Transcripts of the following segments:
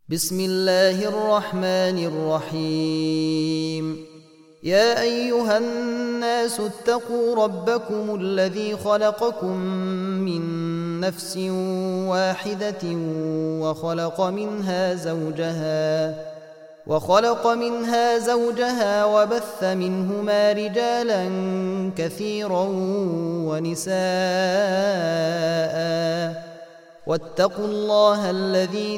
بسم الله الرحمن الرحيم. يا أيها الناس اتقوا ربكم الذي خلقكم من نفس واحدة وخلق منها زوجها وبث منهما رجالا كثيرا ونساء، واتقوا الله الذي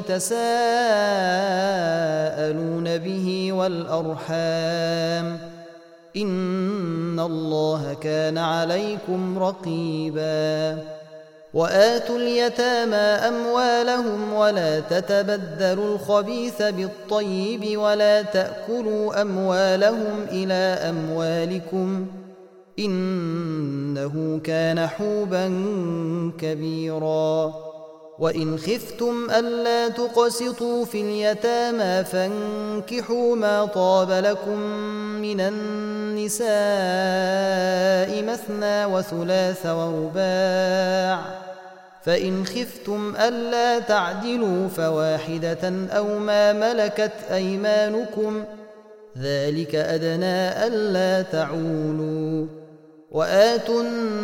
تساءلون به والأرحام، إن الله كان عليكم رقيبا. وآتوا اليتامى أموالهم ولا تتبدلوا الخبيث بالطيب ولا تأكلوا أموالهم إلى أموالكم، إنه كان حوبا كبيرا. وإن خفتم ألا تقسطوا في اليتامى فانكحوا ما طاب لكم من النساء مثنى وثلاث ورباع، فإن خفتم ألا تعدلوا فواحدة أو ما ملكت أيمانكم، ذلك أدنى ألا تعولوا. وآتوا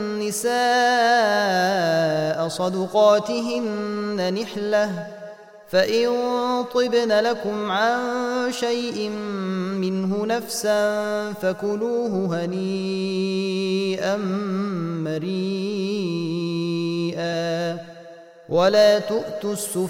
النساء صدقاتهن نحلة، فإن طبن لكم عن شيء منه نفسا فكلوه هنيئا مريئا. ولا تؤتوا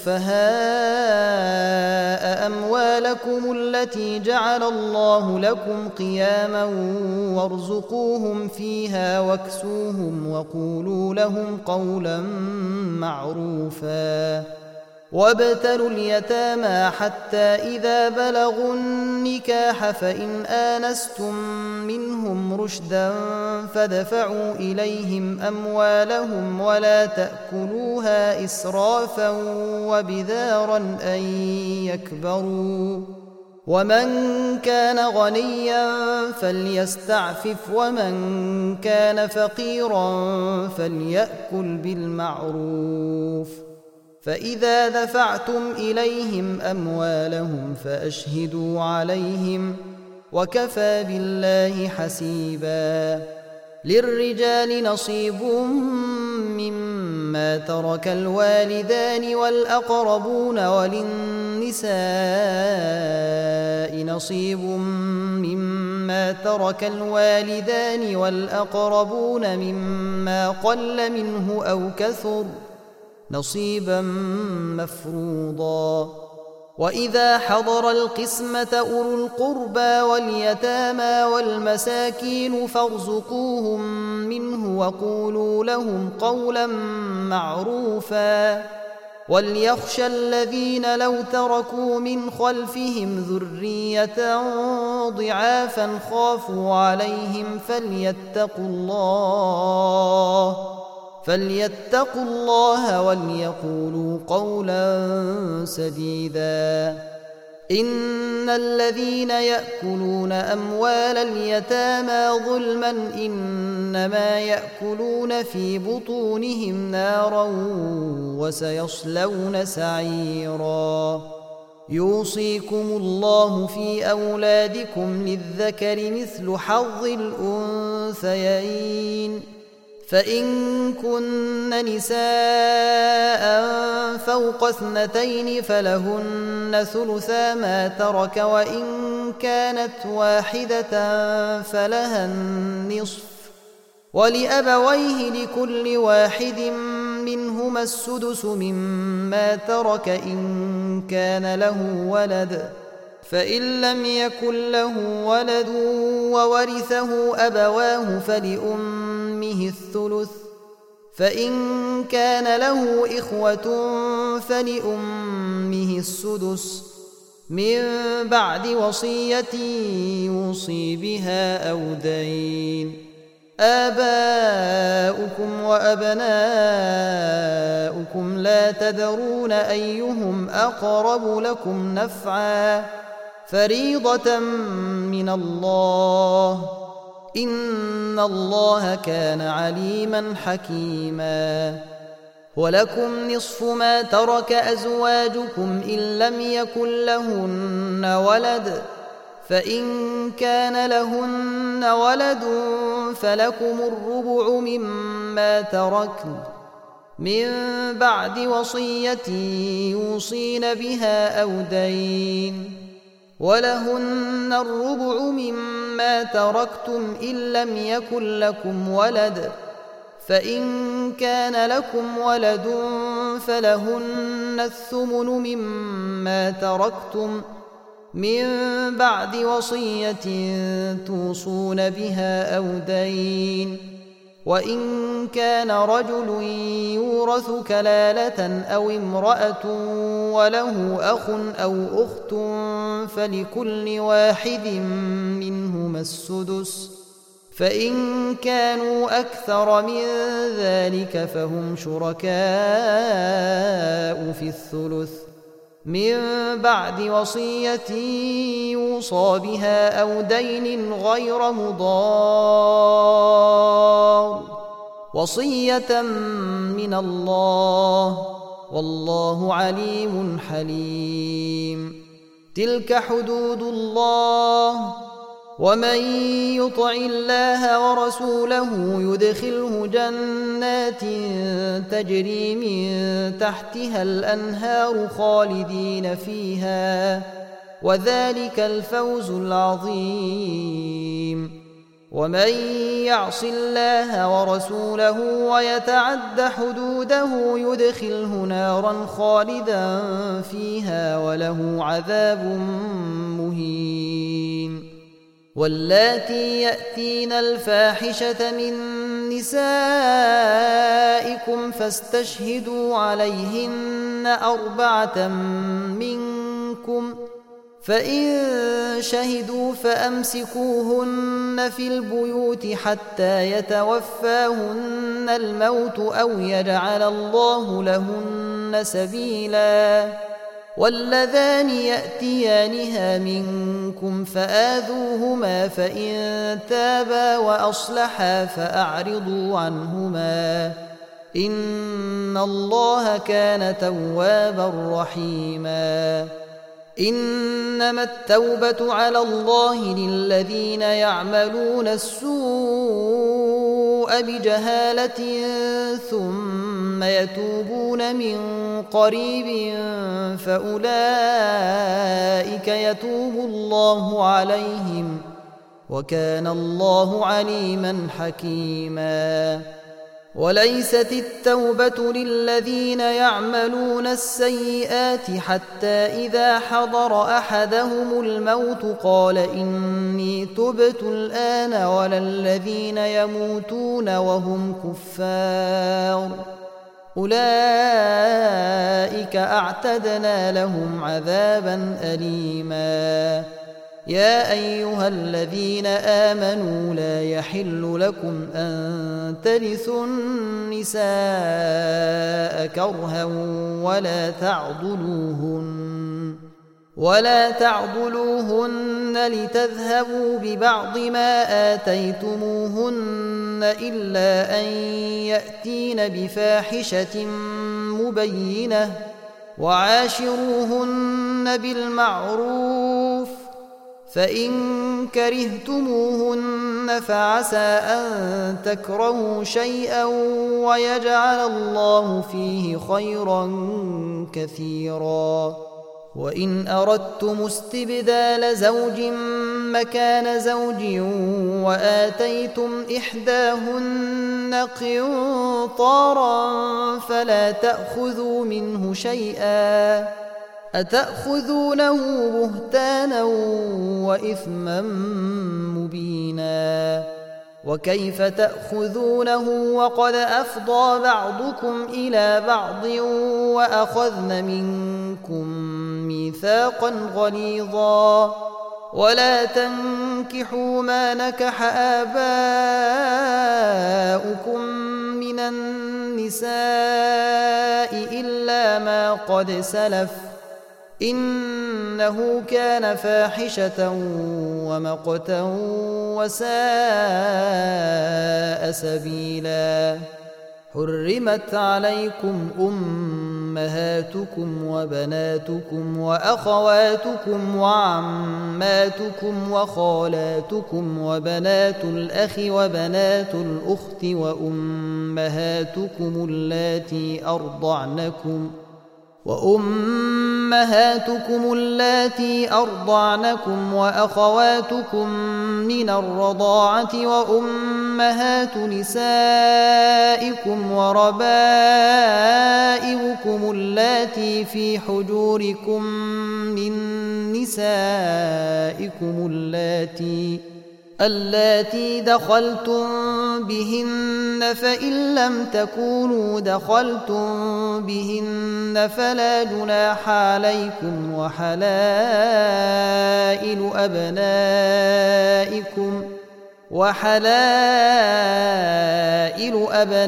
السفهاء أموالكم التي جعل الله لكم قياما وارزقوهم فيها واكسوهم وقولوا لهم قولا معروفا. وابتلوا اليتامى حتى إذا بلغوا النكاح فإن آنستم منهم رشدا فادفعوا إليهم أموالهم ولا تأكلوها إسرافا وبدارا أن يكبروا. ومن كان غنيا فليستعفف ومن كان فقيرا فليأكل بالمعروف. فإذا دفعتم إليهم أموالهم فأشهدوا عليهم، وكفى بالله حسيبا. للرجال نصيب مما ترك الوالدان والأقربون، وللنساء نصيب مما ترك الوالدان والأقربون مما قل منه أو كثر، نصيبا مفروضا. وإذا حضر القسمة أولو القربى واليتامى والمساكين فارزقوهم منه وقولوا لهم قولا معروفا. وليخشى الذين لو تركوا من خلفهم ذرية ضعافا خافوا عليهم فليتقوا الله وليقولوا قولا سديدا. إن الذين يأكلون أموال اليتامى ظلما إنما يأكلون في بطونهم نارا وسيصلون سعيرا. يوصيكم الله في أولادكم للذكر مثل حظ الأنثيين، فإن كن نساء فوق 2 فلهن ثلثا ما ترك، وإن كانت واحدة فلها النصف، ولأبويه لكل واحد منهما السدس مما ترك إن كان له ولد، فإن لم يكن له ولد وورثه أبواه فلأمه الثلث، فإن كان له إخوة فلأمه السدس من بعد وصية يوصي بها أو دين. آباؤكم وأبناؤكم لا تدرون أيهم أقرب لكم نفعا، فريضة من الله، إن الله كان عليما حكيما. ولكم نصف ما ترك أزواجكم إن لم يكن لهن ولد، فإن كان لهن ولد فلكم الربع مما تركن من بعد وصية يوصين بها أو دين، ولهن الربع مما تركتم إن لم يكن لكم ولد، فإن كان لكم ولد فلهن الثمن مما تركتم من بعد وصية توصون بها أو دين، وإن كان رجل يورث كلالة أو امرأة وله أخ أو أخت فلكل واحد منهما السدس، فإن كانوا أكثر من ذلك فهم شركاء في الثلث من بعد وصية يوصى بها أو دين غير مضار، وصية من الله، والله عليم حليم. تلك حدود الله، ومن يطع الله ورسوله يدخله جنات تجري من تحتها الأنهار خالدين فيها، وذلك الفوز العظيم. ومن يعص الله ورسوله ويتعد حدوده يدخله نارا خالدا فيها وله عذاب مهين. واللاتي يأتين الفاحشة من نسائكم فاستشهدوا عليهن 4 منكم، فإن شهدوا فأمسكوهن في البيوت حتى يتوفاهن الموت أو يجعل الله لهن سبيلا. واللذان يأتيانها منكم فآذوهما، فإن تابا وأصلحا فأعرضوا عنهما، إن الله كان توابا رحيما. إنما التوبة على الله للذين يعملون السوء بجهالة ثم يتوبون من قريب فأولئك يتوب الله عليهم، وكان الله عليما حكيما. وليست التوبة للذين يعملون السيئات حتى إذا حضر أحدهم الموت قال إني تبت الآن، ولا الذين يموتون وهم كفار، أولئك أعتدنا لهم عذابا أليما. يا أيها الذين آمنوا لا يحل لكم أن ترثوا النساء كرها ولا تعضلوهن لتذهبوا ببعض ما آتيتموهن إلا أن يأتين بفاحشة مبينة، وعاشروهن بالمعروف، فإن كرهتموهن فعسى أن تكرهوا شيئا ويجعل الله فيه خيرا كثيرا. وإن أردتم استبدال زوج مكان زوج وآتيتم إحداهن قنطارا فلا تأخذوا منه شيئا، أتأخذونه بهتانا وإثما مبينا، وكيف تأخذونه وقد أفضى بعضكم إلى بعض وأخذن منكم ميثاقا غليظا. ولا تنكحوا ما نكح آباؤكم من النساء إلا ما قد سلف، إنه كان فاحشة ومقتا وساء سبيلا. حرمت عليكم أمهاتكم وبناتكم وأخواتكم وعماتكم وخالاتكم وبنات الأخ وبنات الأخت وأمهاتكم اللاتي أرضعنكم وأخواتكم من الرضاعة وأمهات نسائكم وربائبكم اللاتي في حجوركم من نسائكم اللاتي دخلتم بهن، فإن لم تكونوا دخلتم بهن فلا جناح عليكم، وحلائل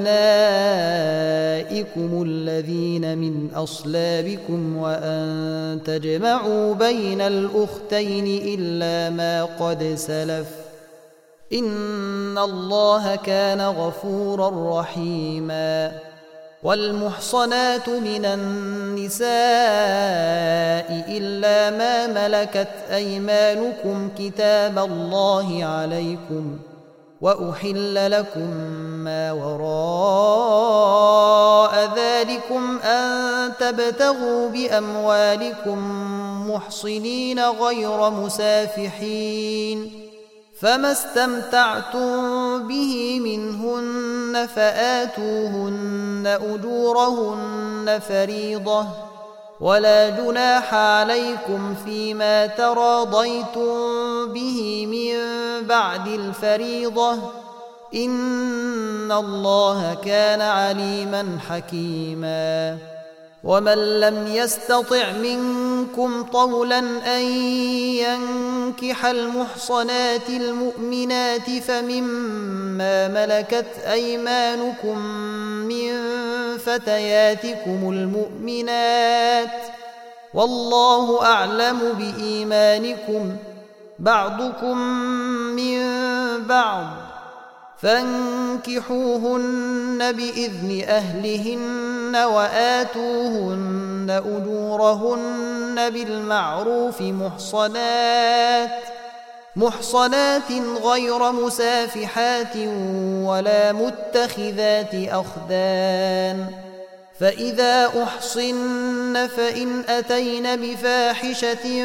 أبنائكم الذين من أصلابكم، وأن تجمعوا بين الأختين إلا ما قد سلف، إن الله كان غفورا رحيما. والمحصنات من النساء إلا ما ملكت أيمانكم كتاب الله عليكم، وأحل لكم ما وراء ذلكم أن تبتغوا بأموالكم محصنين غير مسافحين، فما استمتعتم به منهن فآتوهن أجورهن فريضة، ولا جناح عليكم فيما تراضيتم به من بعد الفريضة، إن الله كان عليما حكيما. ومن لم يستطع منكم طولا أن ينكح المحصنات المؤمنات فمما ملكت أيمانكم من فتياتكم المؤمنات، والله أعلم بإيمانكم، بعضكم من بعض، فانكحوهن بإذن أهلهن وآتوهن أجورهن بالمعروف محصنات غير مسافحات ولا متخذات أخدان، فإذا أحصن فإن أتين بفاحشة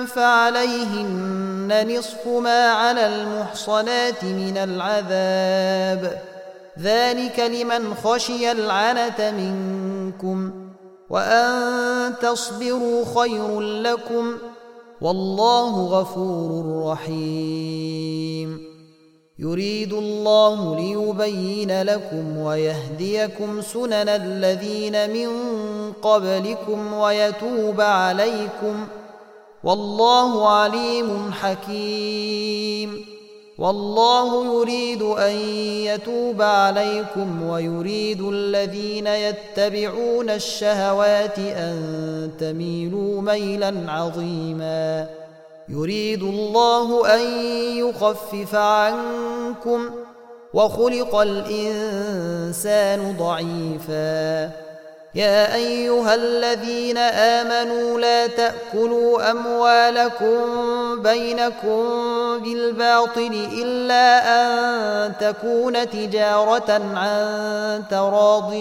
فعليهن نصف ما على المحصنات من العذاب، ذلك لمن خشي العنة منكم، وأن تصبروا خير لكم، والله غفور رحيم. يريد الله ليبين لكم ويهديكم سنن الذين من قبلكم ويتوب عليكم، والله عليم حكيم. والله يريد أن يتوب عليكم ويريد الذين يتبعون الشهوات أن تميلوا ميلا عظيما. يريد الله أن يخفف عنكم، وخلق الإنسان ضعيفا. يا أيها الذين آمنوا لا تأكلوا أموالكم بينكم بالباطل إلا أن تكون تجارة عن تراض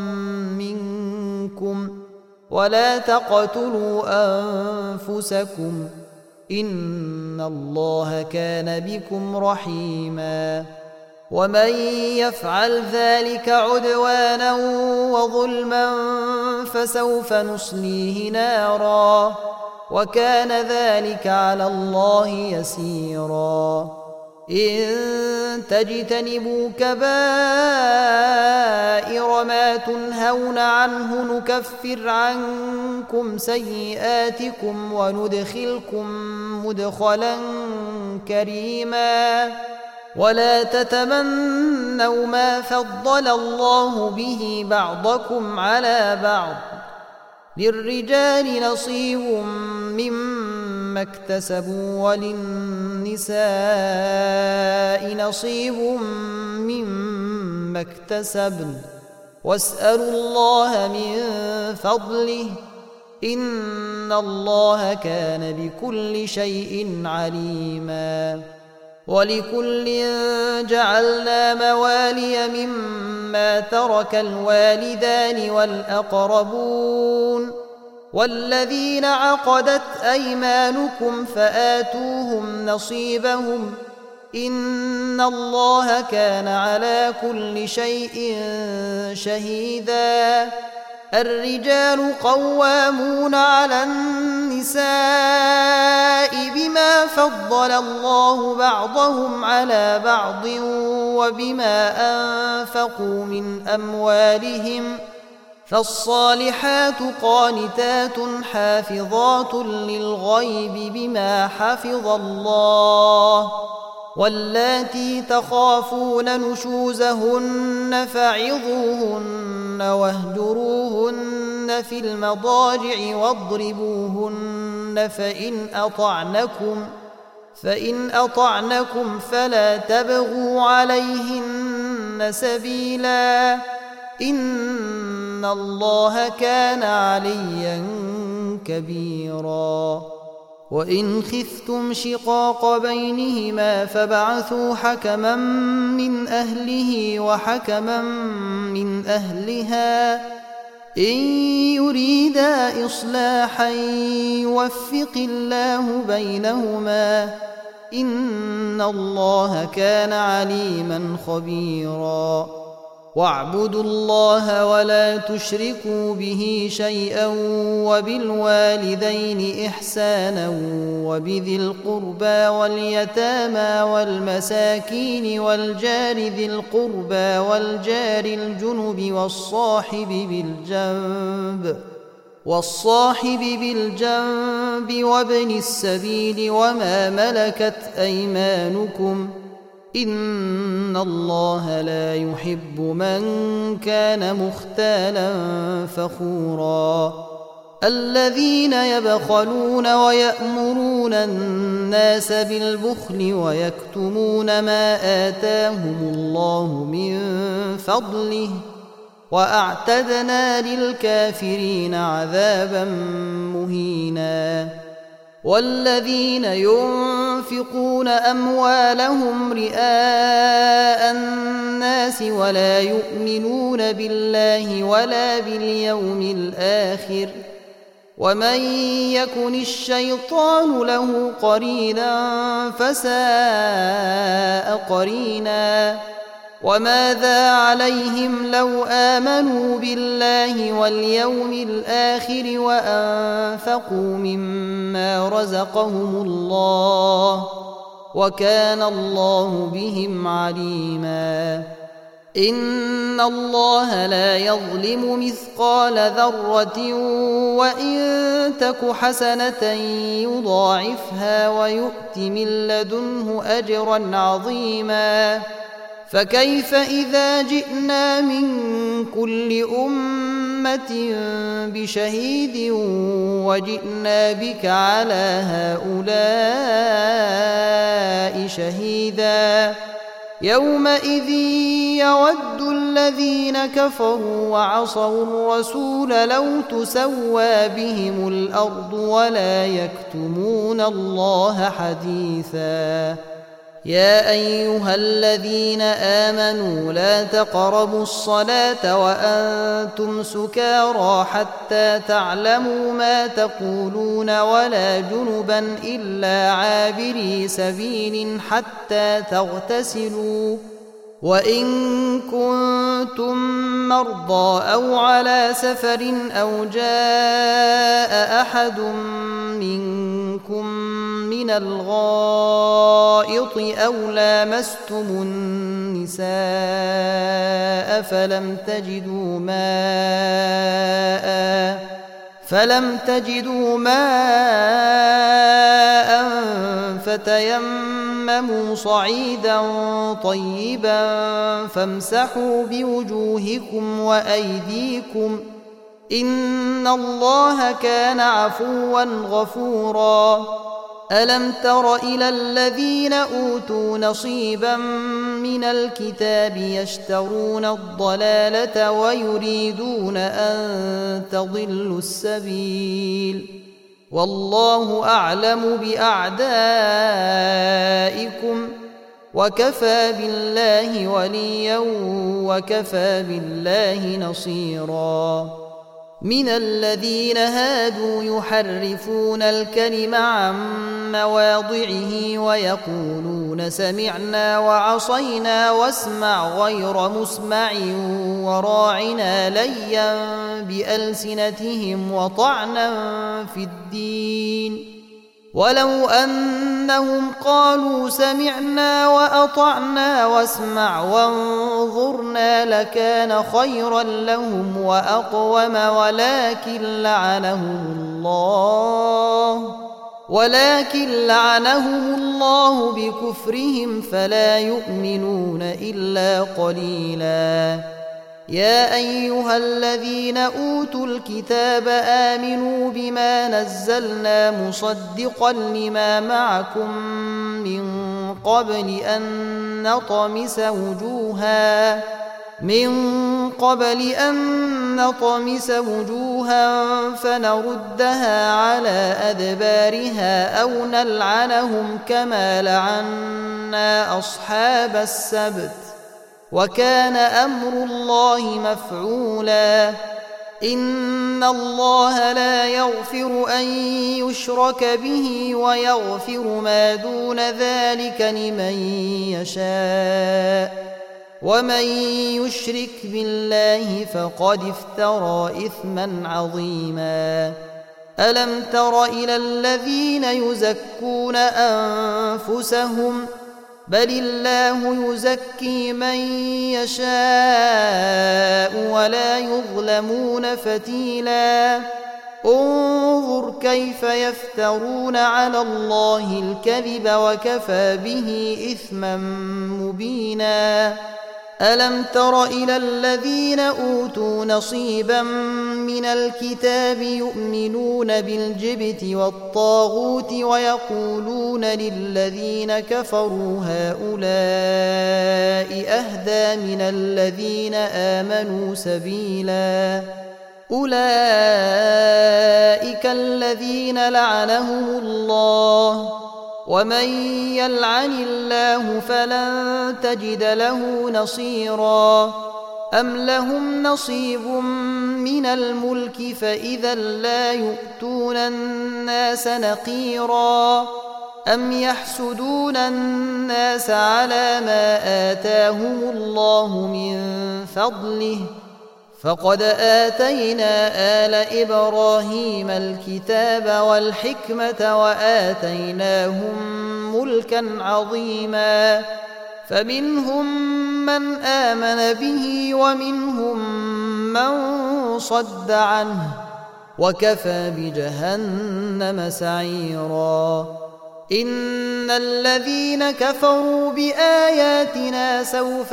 منكم، ولا تقتلوا أنفسكم، إن الله كان بكم رحيما. ومن يفعل ذلك عدوانا وظلما فسوف نصليه نارا، وكان ذلك على الله يسيرا. إن تجتنبوا كبائر ما تنهون عنه نكفر عنكم سيئاتكم وندخلكم مدخلا كريما. ولا تتمنوا ما فضل الله به بعضكم على بعض، للرجال نصيب مما اكتسبوا وللنساء نصيب مما اكتسبن، واسألوا الله من فضله إن الله كان بكل شيء عليما. ولكل جعلنا موالي مما ترك الوالدان والأقربون والذين عقدت أيمانكم فآتوهم نصيبهم إن الله كان على كل شيء شهيدا. الرجال قوامون على النساء بما فضل الله بعضهم على بعض وبما أنفقوا من أموالهم فالصالحات قانتات حافظات للغيب بما حفظ الله واللاتي تخافون نشوزهن فعظوهن واهجروهن في المضاجع واضربوهن فإن أطعنكم فلا تبغوا عليهن سبيلا إن الله كان عليا كبيرا. وإن خفتم شقاق بينهما فابعثوا حكما من أهله وحكما من أهلها إن يريدا إصلاحا يوفق الله بينهما إن الله كان عليما خبيرا. واعبدوا الله ولا تشركوا به شيئا وبالوالدين إحسانا وبذي القربى واليتامى والمساكين والجار ذي القربى والجار الجنب والصاحب بالجنب وابن السبيل وما ملكت أيمانكم إن الله لا يحب من كان مختالا فخورا. الذين يبخلون ويأمرون الناس بالبخل ويكتمون ما آتاهم الله من فضله وأعتدنا للكافرين عذابا مهينا. والذين ينفقون أموالهم رئاء الناس ولا يؤمنون بالله ولا باليوم الآخر ومن يكن الشيطان له قرينا فساء قرينا. وماذا عليهم لو آمنوا بالله واليوم الآخر وأنفقوا مما رزقهم الله وكان الله بهم عليما. إن الله لا يظلم مثقال ذرة وإن تك حسنة يضاعفها ويؤت من لدنه أجرا عظيما. فكيف إذا جئنا من كل أمة بشهيد وجئنا بك على هؤلاء شهيدا. يومئذ يود الذين كفروا وعصوا الرسول لو تسوى بهم الأرض ولا يكتمون الله حديثا. يا أيها الذين آمنوا لا تقربوا الصلاة وأنتم سكارى حتى تعلموا ما تقولون ولا جنبا إلا عابري سبيل حتى تغتسلوا وإن كنتم مرضى أو على سفر أو جاء أحد منكم من الغائط أو لامستم النساء فلم تجدوا ماء فتيمموا صعيدا طيبا فامسحوا بوجوهكم وأيديكم إن الله كان عفوا غفورا. ألم تر إلى الذين أوتوا نصيبا من الكتاب يشترون الضلالة ويريدون أن تضلوا السبيل والله أعلم بأعدائكم وكفى بالله وليا وكفى بالله نصيرا من الذين هادوا يحرفون الكلم عن مواضعه ويقولون سمعنا وعصينا واسمع غير مسمع وراعنا ليا بألسنتهم وطعنا في الدين ولو أنهم قالوا سمعنا وأطعنا واسمع وانظرنا لكان خيرا لهم وأقوم ولكن لعنهم الله بكفرهم فلا يؤمنون إلا قليلا يا أيها الذين أوتوا الكتاب آمنوا بما نزلنا مصدقا لما معكم من قبل أن نطمس وجوها فنردها على أدبارها أو نلعنهم كما لعنا أصحاب السبت وكان أمر الله مفعولا إن الله لا يغفر أن يشرك به ويغفر ما دون ذلك لمن يشاء ومن يشرك بالله فقد افترى إثما عظيما ألم تر إلى الذين يزكون أنفسهم بل الله يزكي من يشاء ولا يظلمون فتيلا انظر كيف يفترون على الله الكذب وكفى به إثما مبينا ألم تر إلى الذين أوتوا نصيبا من الكتاب يؤمنون بالجبت والطاغوت ويقولون للذين كفروا هؤلاء أهدى من الذين آمنوا سبيلا أولئك الذين لعنهم الله ومن يلعن الله فلن تجد له نصيرا أم لهم نصيب من الملك فإذا لا يؤتون الناس نقيرا أم يحسدون الناس على ما آتاهم الله من فضله فقد آتينا آل إبراهيم الكتاب والحكمة وآتيناهم ملكا عظيما فمنهم من آمن به ومنهم من صد عنه وكفى بجهنم سعيرا إن الذين كفروا بآياتنا سوف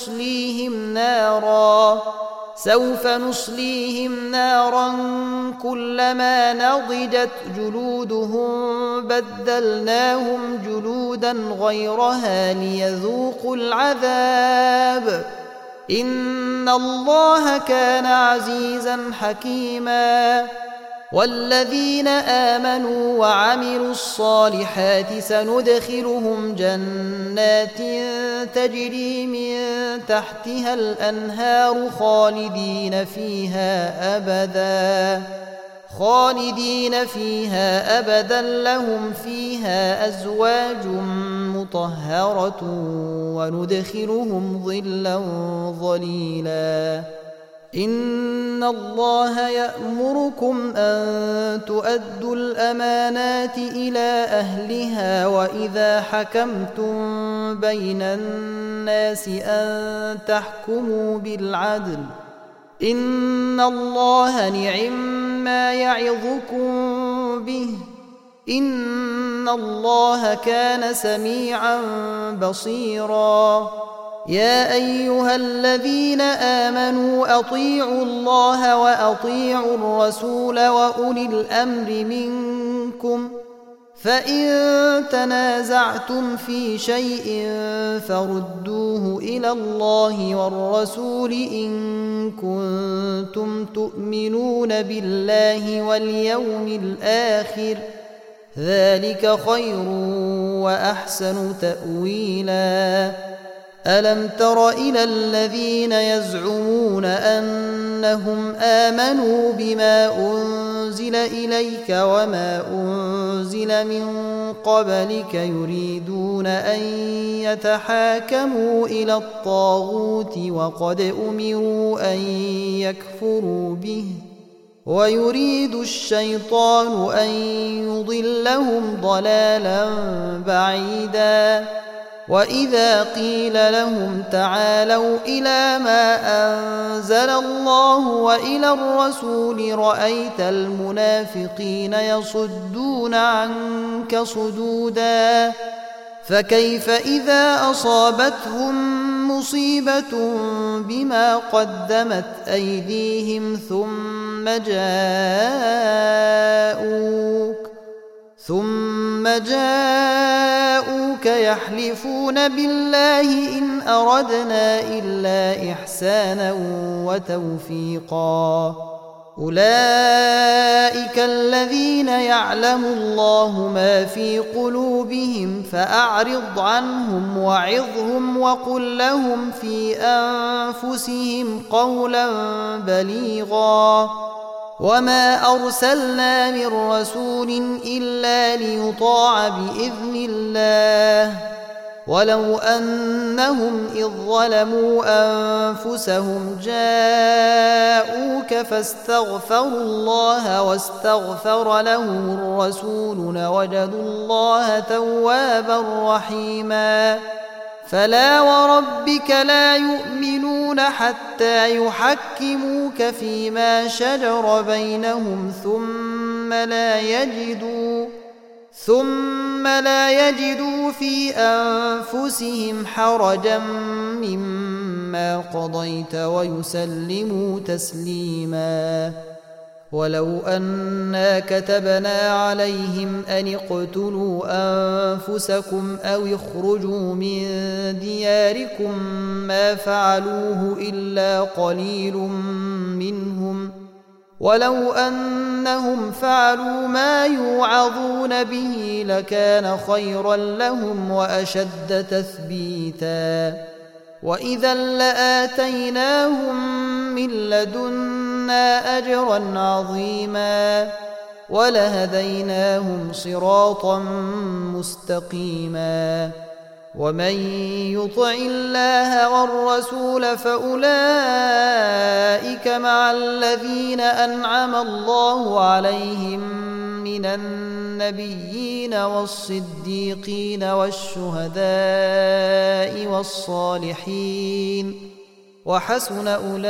نصليهم نارا كلما نضجت جلودهم بدلناهم جلودا غيرها ليذوقوا العذاب إن الله كان عزيزا حكيما والذين آمنوا وعملوا الصالحات سندخلهم جنات تجري من تحتها الأنهار خالدين فيها أبدا لهم فيها أزواج مطهرة وندخلهم ظلا ظليلا إن الله يأمركم أن تؤدوا الأمانات إلى أهلها وإذا حكمتم بين الناس أن تحكموا بالعدل إن الله نعما يعظكم به إن الله كان سميعا بصيرا يا أيها الذين آمنوا أطيعوا الله وأطيعوا الرسول وأولي الأمر منكم فإن تنازعتم في شيء فردوه إلى الله والرسول إن كنتم تؤمنون بالله واليوم الآخر، ذلك خير وأحسن تأويلا. ألم تر إلى الذين يزعمون أنهم آمنوا بما أنزل إليك وما أنزل من قبلك يريدون أن يتحاكموا إلى الطاغوت وقد أمروا أن يكفروا به ويريد الشيطان أن يضلهم ضلالا بعيدا. وإذا قيل لهم تعالوا إلى ما أنزل الله وإلى الرسول رأيت المنافقين يصدون عنك صدودا. فكيف إذا أصابتهم مصيبة بما قدمت أيديهم ثم جاءوك يحلفون بالله إن أردنا إلا إحسانا وتوفيقا. أولئك الذين يعلم الله ما في قلوبهم فأعرض عنهم وعظهم وقل لهم في أنفسهم قولا بليغا. وما أرسلنا من رسول إلا ليطاع بإذن الله ولو أنهم إذ ظلموا أنفسهم جاءوك فاستغفروا الله واستغفر لهم الرسول لوجدوا الله توابا رحيما. فلا وربك لا يؤمنون حتى يحكموك فيما شجر بينهم ثم لا يجدوا في أنفسهم حرجا مما قضيت ويسلموا تسليما. ولو أنا كتبنا عليهم أن اقتلوا أنفسكم أو اخرجوا من دياركم ما فعلوه إلا قليل منهم، ولو أنهم فعلوا ما يوعظون به لكان خيرا لهم وأشد تثبيتا. وإذا لآتيناهم من لدنا أجرا عظيما ولهديناهم صراطا مستقيما. ومن يطع الله والرسول فأولئك مع الذين أنعم الله عليهم من النبيين والصديقين والشهداء والصالحين وحسن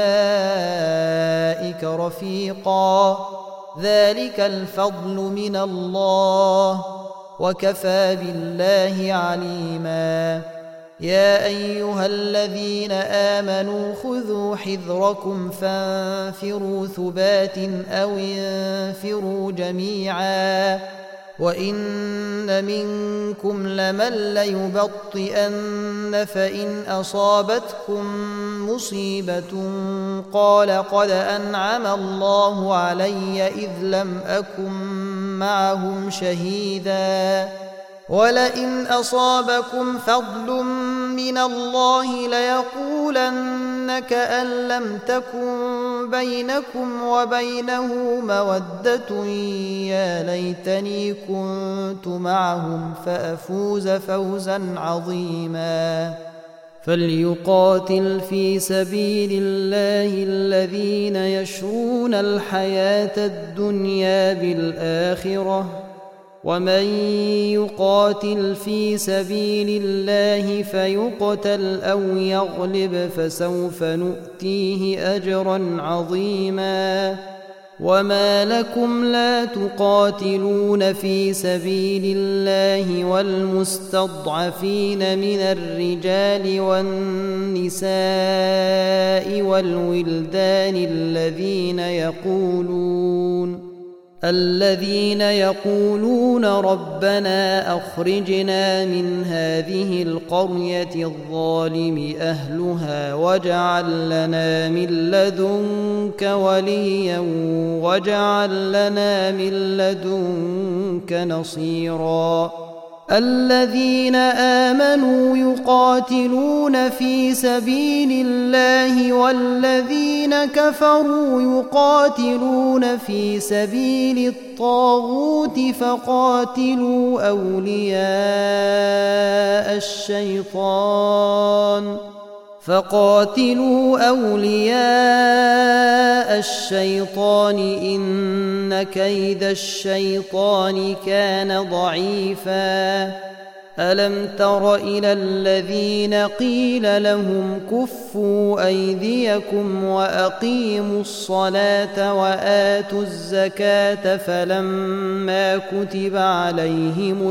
أولئك رفيقا. ذلك الفضل من الله وكفى بالله عليما. يا أيها الذين آمنوا خذوا حذركم فانفروا ثبات أو انفروا جميعا وإن منكم لمن ليبطئن فإن أصابتكم مصيبة قال قد أنعم الله علي إذ لم أكن معهم شهيدا ولئن أصابكم فضل من الله ليقولن كأن لم تكن بينكم وبينه مودة يا ليتني كنت معهم فأفوز فوزا عظيما. فليقاتل في سبيل الله الذين يشرون الحياة الدنيا بالآخرة ومن يقاتل في سبيل الله فيقتل أو يغلب فسوف نؤتيه أجرا عظيما. وما لكم لا تقاتلون في سبيل الله والمستضعفين من الرجال والنساء والولدان الذين يقولون ربنا أخرجنا من هذه القرية الظالم أهلها واجعل لنا من لدنك وليا واجعل لنا من لدنك نصيرا الذين آمنوا يقاتلون في سبيل الله والذين كفروا يقاتلون في سبيل الطاغوت فقاتلوا أولياء الشيطان إن كيد الشيطان كان ضعيفا ألم تر إلى الذين قيل لهم كفوا أيديكم وأقيموا الصلاة وآتوا الزكاة فلما كتب عليهم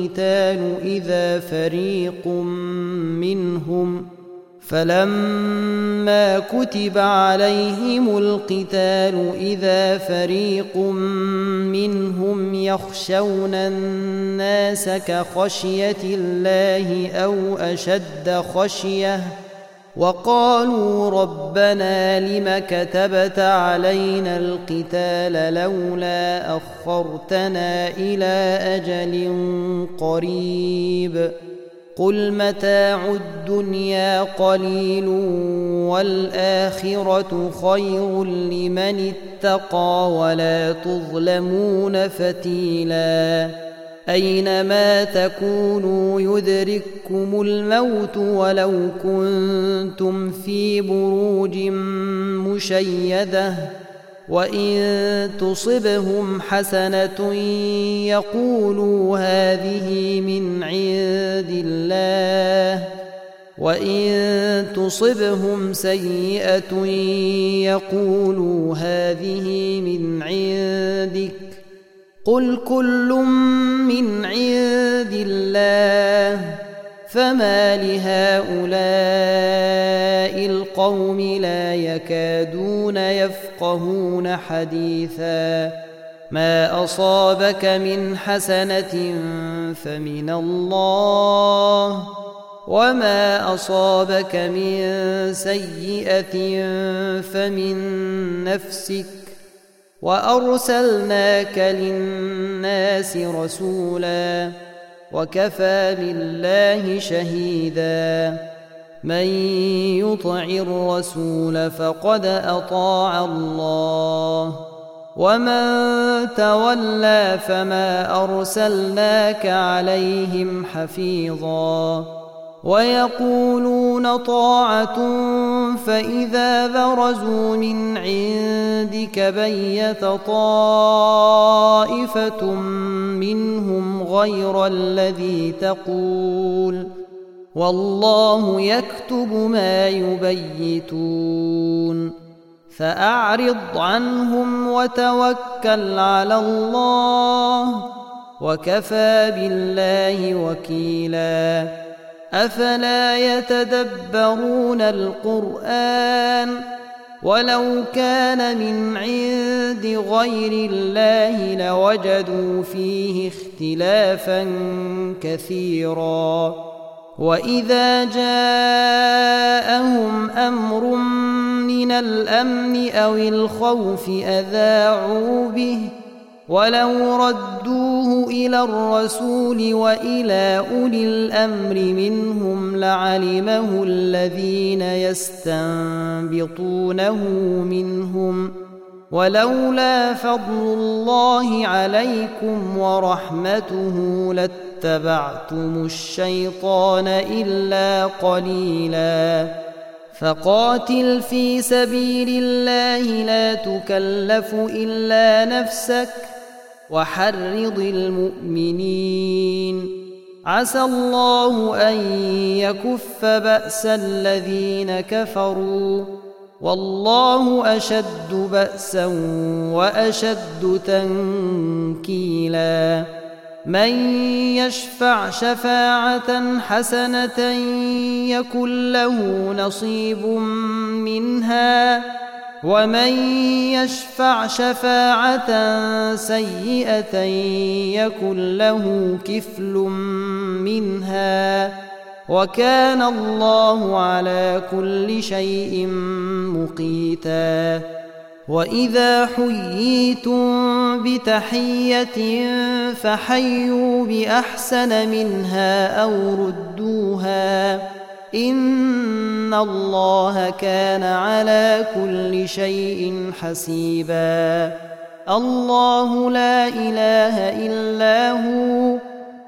القتال إذا فريق منهم يخشون الناس كخشية الله أو أشد خشية وقالوا ربنا لم كتبت علينا القتال لولا أخرتنا إلى أجل قريب قل متاع الدنيا قليل والآخرة خير لمن اتقى ولا تظلمون فتيلا أينما تكونوا يدرككم الموت ولو كنتم في بروج مشيدة وإن تصبهم حسنة يقولوا هذه من عند الله وإن تصبهم سيئة يقولوا هذه من عندك قل كل من عند الله فما لهؤلاء القوم لا يكادون يفقهون حديثا ما أصابك من حسنة فمن الله وما أصابك من سيئة فمن نفسك وأرسلناك للناس رسولا وكفى بالله شهيدا من يطع الرسول فقد أطاع الله ومن تولى فما أرسلناك عليهم حفيظا ويقولون طاعة فإذا برزوا من عندك بيت طائفة منهم غير الذي تقول والله يكتب ما يبيتون فأعرض عنهم وتوكل على الله وكفى بالله وكيلا أفلا يتدبرون القرآن ولو كان من عند غير الله لوجدوا فيه اختلافا كثيرا وإذا جاءهم أمر من الأمن أو الخوف أذاعوا به ولو ردوه إلى الرسول وإلى أولي الأمر منهم لعلمه الذين يستنبطونه منهم ولولا فضل الله عليكم ورحمته لاتبعتم الشيطان إلا قليلا فقاتل في سبيل الله لا تكلف إلا نفسك وحرض المؤمنين عسى الله أن يكف بأس الذين كفروا والله أشد بأسا وأشد تنكيلا من يشفع شفاعة حسنة يكن له نصيب منها ومن يشفع شفاعة سيئة يكن له كفل منها وكان الله على كل شيء مقيتا وإذا حييتم بتحية فحيوا بأحسن منها أو ردوها إن الله كان على كل شيء حسيبا الله لا إله إلا هو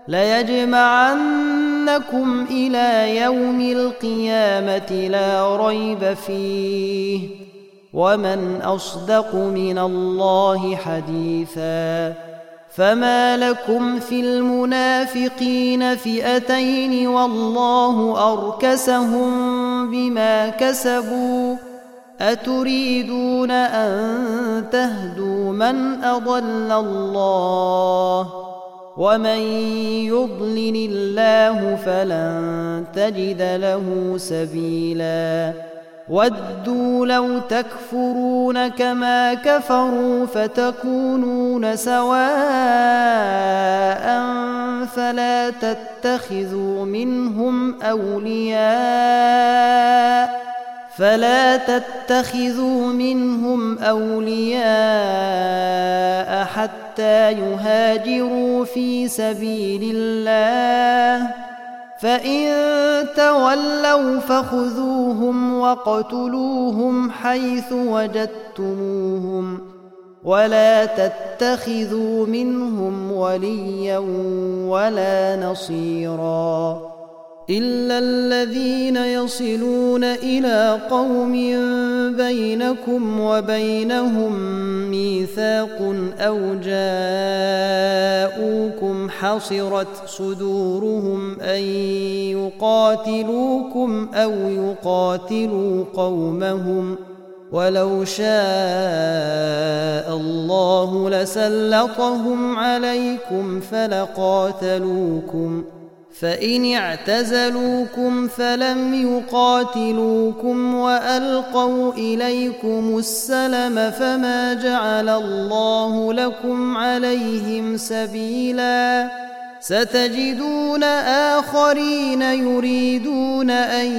ليجمعنكم إلى يوم القيامة لا ريب فيه ومن أصدق من الله حديثا فما لكم في المنافقين فئتين والله أركسهم بما كسبوا أتريدون أن تهدوا من أضل الله ومن يضلل الله فلن تجد له سبيلا ودوا لو تكفرون كما كفروا فتكونون سواء فلا تتخذوا منهم أولياء حتى يهاجروا في سبيل الله فإن تولوا فخذوهم وقتلوهم حيث وجدتموهم ولا تتخذوا منهم وليا ولا نصيرا إلا الذين يصلون إلى قوم بينكم وبينهم ميثاق أو جاءوكم حصرت صدورهم أن يقاتلوكم أو يقاتلوا قومهم ولو شاء الله لسلطهم عليكم فلقاتلوكم فإن اعتزلوكم فلم يقاتلوكم وألقوا إليكم السلم فما جعل الله لكم عليهم سبيلا ستجدون آخرين يريدون أن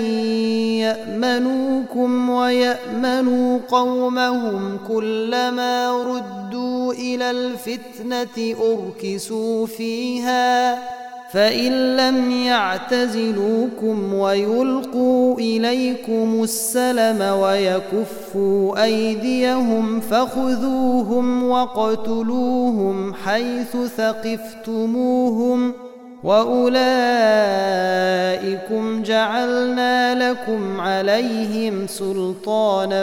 يأمنوكم ويأمنوا قومهم كلما ردوا إلى الفتنة أركسوا فيها فإن لم يعتزلوكم ويلقوا إليكم السلم ويكفوا أيديهم فخذوهم وقتلوهم حيث ثقفتموهم وأولئكم جعلنا لكم عليهم سلطانا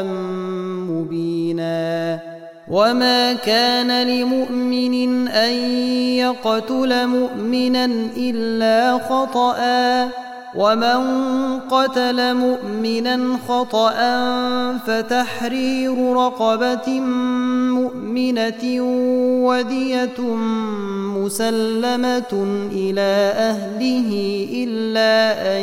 مبينا وما كان لمؤمن أن يقتل مؤمنا إلا خطأ ومن قتل مؤمنا خطأ فتحرير رقبة مؤمنة ودية مسلمة إلى أهله إلا أن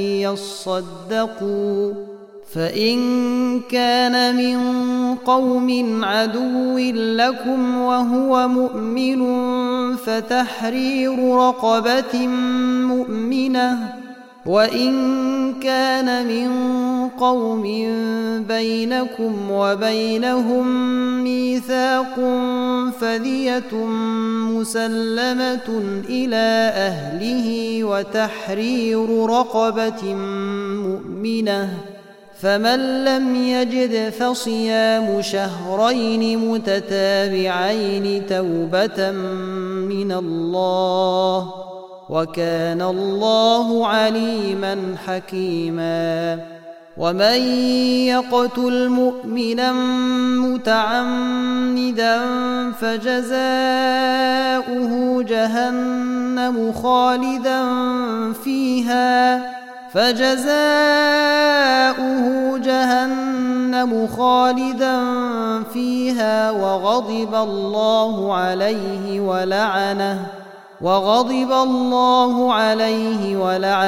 يصدقوا فإن كان من قوم عدو لكم وهو مؤمن فتحرير رقبة مؤمنة وإن كان من قوم بينكم وبينهم ميثاق فدية مسلمة إلى أهله وتحرير رقبة مؤمنة فمن لم يجد فصيام شهرين متتابعين توبة من الله وكان الله عليما حكيما ومن يقتل مؤمنا متعمدا فجزاؤه جهنم خالدا فيها وغضب الله عليه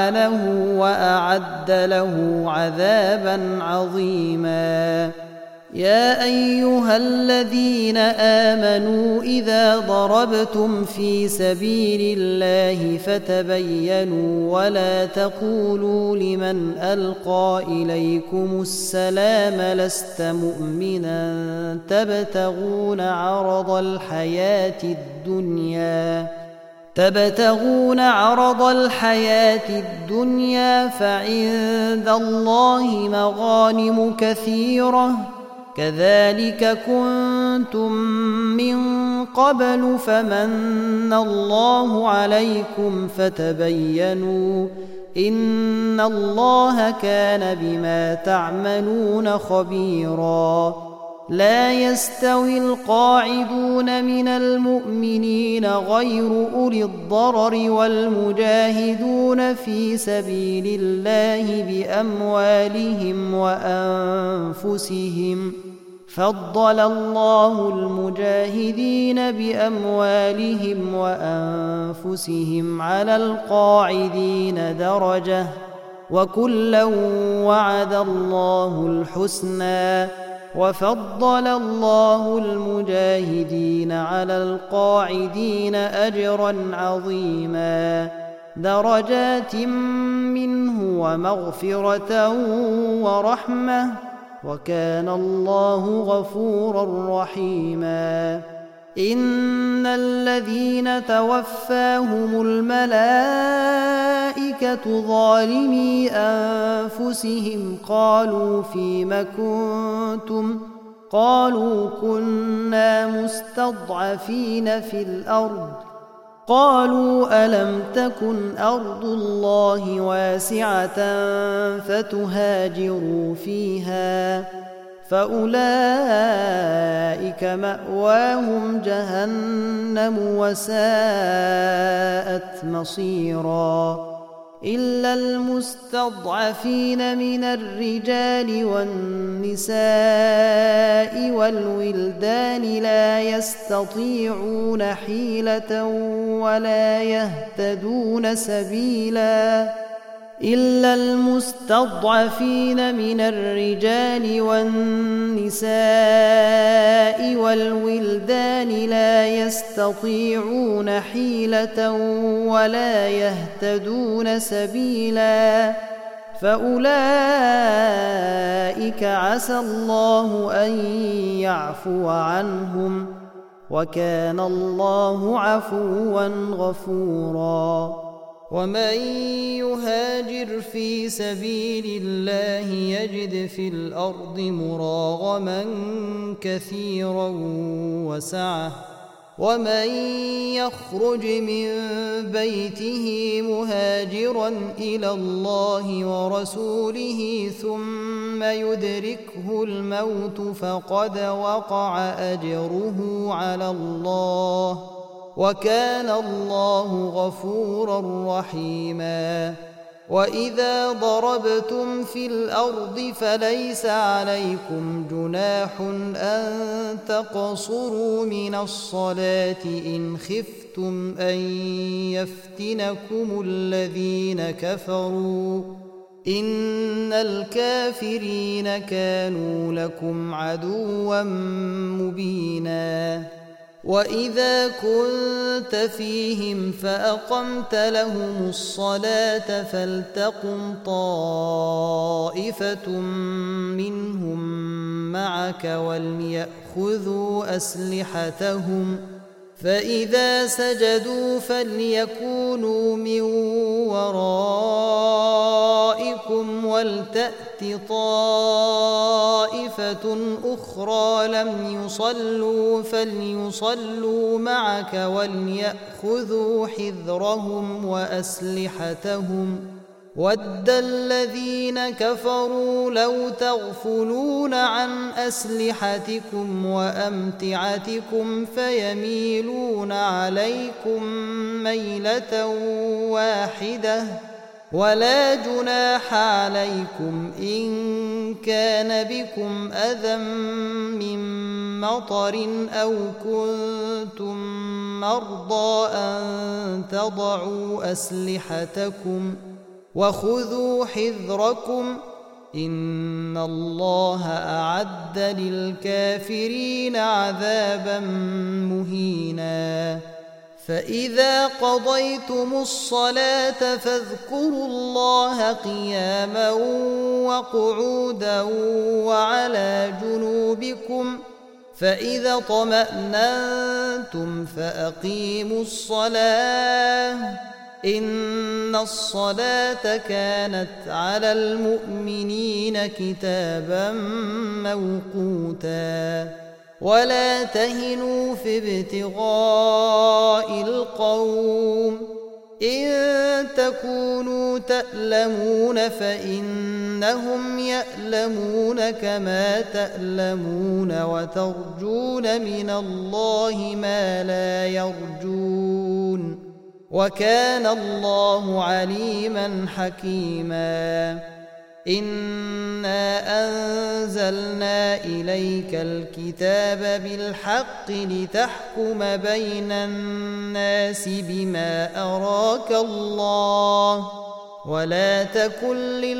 ولعنه وأعد له عذابا عظيما يا أيها الذين آمنوا إذا ضربتم في سبيل الله فتبينوا ولا تقولوا لمن ألقى إليكم السلام لست مؤمنا تبتغون عرض الحياة الدنيا فعند الله مغانم كثيرة كذلك كنتم من قبل فمن الله عليكم فتبينوا إن الله كان بما تعملون خبيرا لا يستوي القاعدون من المؤمنين غير أولي الضرر والمجاهدون في سبيل الله بأموالهم وأنفسهم فضل الله المجاهدين بأموالهم وأنفسهم على القاعدين درجة وكلا وعد الله الحسنى وفضل الله المجاهدين على القاعدين أجرا عظيما درجات منه ومغفرة ورحمة وكان الله غفورا رحيما إن الذين توفاهم الملائكة ظالمي أنفسهم قالوا فيم كنتم قالوا كنا مستضعفين في الأرض قالوا ألم تكن أرض الله واسعة فتهاجروا فيها فأولئك مأواهم جهنم وساءت مصيرا إلا المستضعفين من الرجال والنساء والولدان لا يستطيعون حيلة ولا يهتدون سبيلا إلا المستضعفين من الرجال والنساء والولدان لا يستطيعون حيلة ولا يهتدون سبيلا فأولئك عسى الله أن يعفو عنهم وكان الله عفوا غفورا ومن يهاجر في سبيل الله يجد في الأرض مراغما كثيرا وسعة ومن يخرج من بيته مهاجرا إلى الله ورسوله ثم يدركه الموت فقد وقع أجره على الله وكان الله غفورا رحيما وإذا ضربتم في الأرض فليس عليكم جناح أن تقصروا من الصلاة إن خفتم أن يفتنكم الذين كفروا إن الكافرين كانوا لكم عدوا مبينا وإذا كنت فيهم فأقمت لهم الصلاة فلتقم طائفة منهم معك وليأخذوا أسلحتهم فإذا سجدوا فليكونوا من ورائكم ولتأت طائفة أخرى لم يصلوا فليصلوا معك وليأخذوا حذرهم وأسلحتهم ود الذين كفروا لو تغفلون عن أسلحتكم وأمتعتكم فيميلون عليكم ميلة واحدة ولا جناح عليكم إن كان بكم أذى من مطر أو كنتم مرضى أن تضعوا أسلحتكم وخذوا حذركم إن الله أعد للكافرين عذابا مهينا فإذا قضيتم الصلاة فاذكروا الله قياما وقعودا وعلى جنوبكم فإذا اطمأننتم فأقيموا الصلاة إن الصلاة كانت على المؤمنين كتابا موقوتا ولا تهنوا في ابتغاء القوم إن تكونوا تألمون فإنهم يألمون كما تألمون وترجون من الله ما لا يرجون وكان الله عليما حكيما إنا أنزلنا إليك الكتاب بالحق لتحكم بين الناس بما أراك الله ولا تكن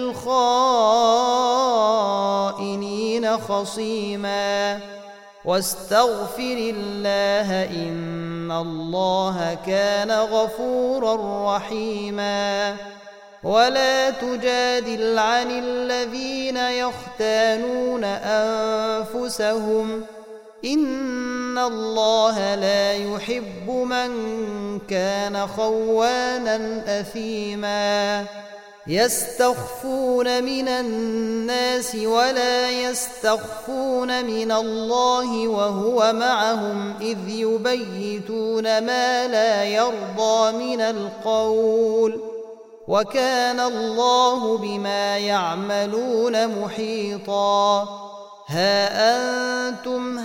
للخائنين خصيما واستغفر الله إن الله كان غفورا رحيما ولا تجادل عن الذين يختانون أنفسهم إن الله لا يحب من كان خوانا أثيما يستخفون من الناس ولا يستخفون من الله وهو معهم إذ يبيتون ما لا يرضى من القول وكان الله بما يعملون محيطا ها أنتم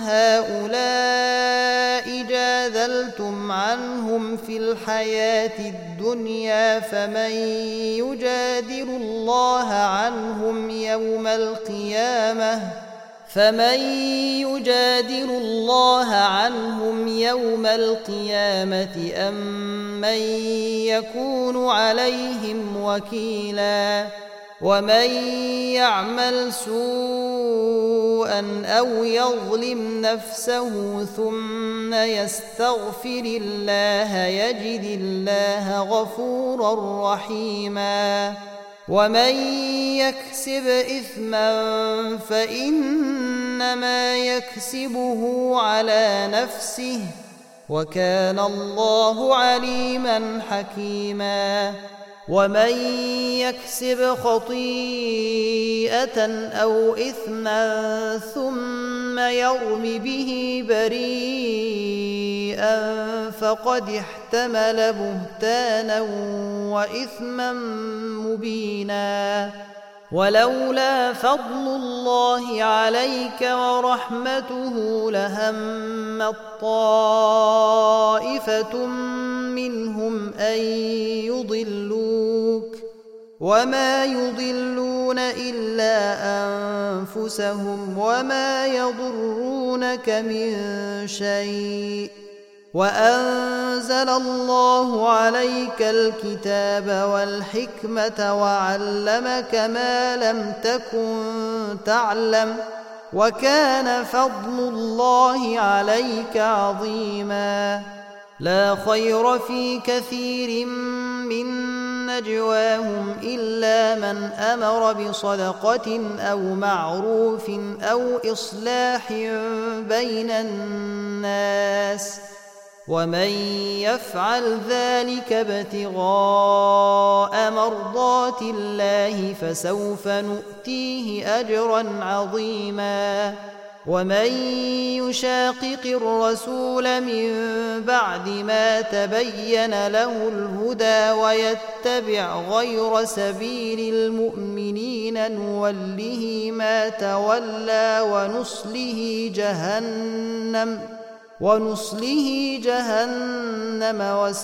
هؤلاء جادلتم عنهم في الحياة الدنيا فمن يجادل الله عنهم يوم القيامة أم من يكون عليهم وكيلا ومن يعمل سوءا أو يظلم نفسه ثم يستغفر الله يجد الله غفورا رحيما ومن يكسب إثما فإنما يكسبه على نفسه وكان الله عليما حكيما ومن يكسب خطيئة أو إثما ثم يرم به بريئا فقد احتمل بهتانا وإثما مبينا ولولا فضل الله عليك ورحمته لهمت طائفة منهم أن يضلوك وما يضلون إلا أنفسهم وما يضرونك من شيء وأنزل الله عليك الكتاب والحكمة وعلمك ما لم تكن تعلم وكان فضل الله عليك عظيما لا خير في كثير من نجواهم إلا من أمر بصدقة أو معروف أو إصلاح بين الناس ومن يفعل ذلك ابتغاء مرضات الله فسوف نؤتيه أجرا عظيما ومن يشاقق الرسول من بعد ما تبين له الهدى ويتبع غير سبيل المؤمنين نوله ما تولى ونصله جهنم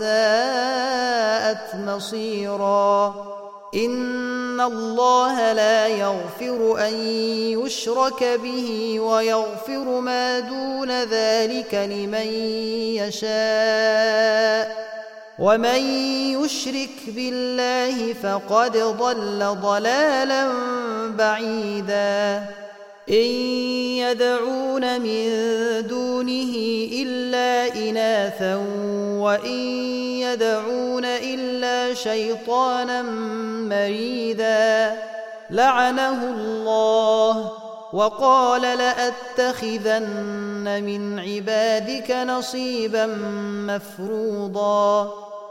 وساءت مصيرا إن الله لا يغفر أن يشرك به ويغفر ما دون ذلك لمن يشاء ومن يشرك بالله فقد ضل ضلالا بعيدا إن يدعون من دونه إلا إناثا وإن يدعون إلا شيطانا مريدا لعنه الله وقال لأتخذن من عبادك نصيبا مفروضا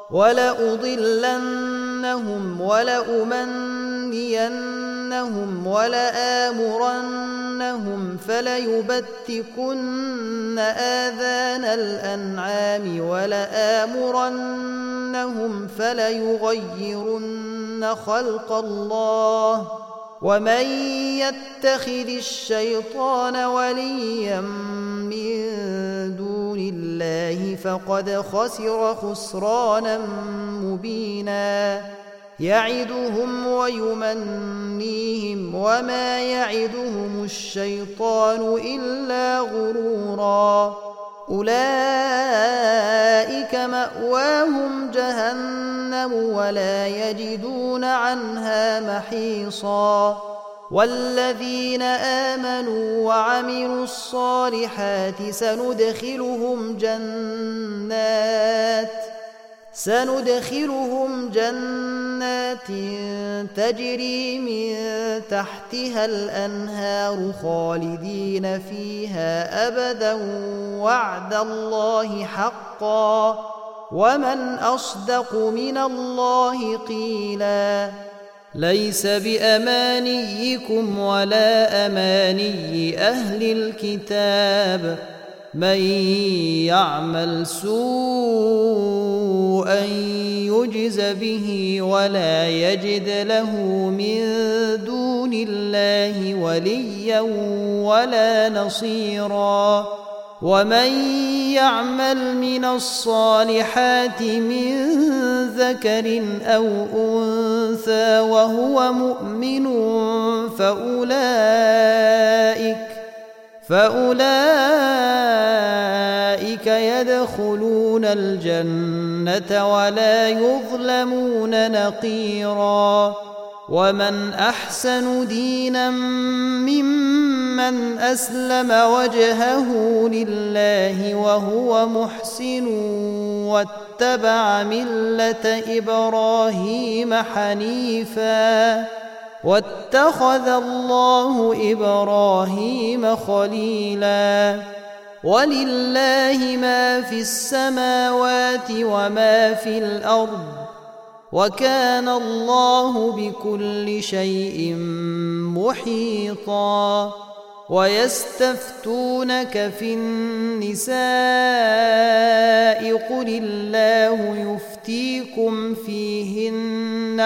ولأضلنهم ولأمنينهم ولآمرنهم فليبتكن آذان الأنعام ولآمرنهم فليغيرن خلق الله ومن يتخذ الشيطان وليا من دون الله فقد خسر خسرانا مبينا يعدهم ويمنيهم وما يعدهم الشيطان إلا غرورا أولئك مأواهم جهنم ولا يجدون عنها محيصا والذين آمنوا وعملوا الصالحات سندخلهم جنات تجري من تحتها الأنهار خالدين فيها أبدا وعد الله حقا ومن أصدق من الله قيلا ليس بأمانيكم ولا أماني أهل الكتاب من يعمل سوءا يجز به ولا يجد له من دون الله وليا ولا نصيرا ومن يعمل من الصالحات من ذكر أو أنثى وهو مؤمن فأولئك يدخلون الجنة ولا يظلمون نقيرا ومن أحسن دينا ممن أسلم وجهه لله وهو محسن واتبع ملة إبراهيم حنيفا واتخذ الله إبراهيم خليلا ولله ما في السماوات وما في الأرض وكان الله بكل شيء محيطا ويستفتونك في النساء قل الله يفتيكم فيهن